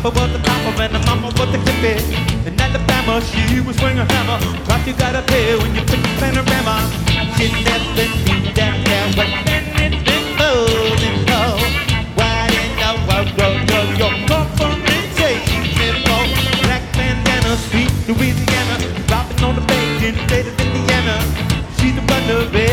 papa was a copper and the mama was a hippie. In Alabama, she was swinging a hammer. Price you gotta pay when you pick a panorama. She never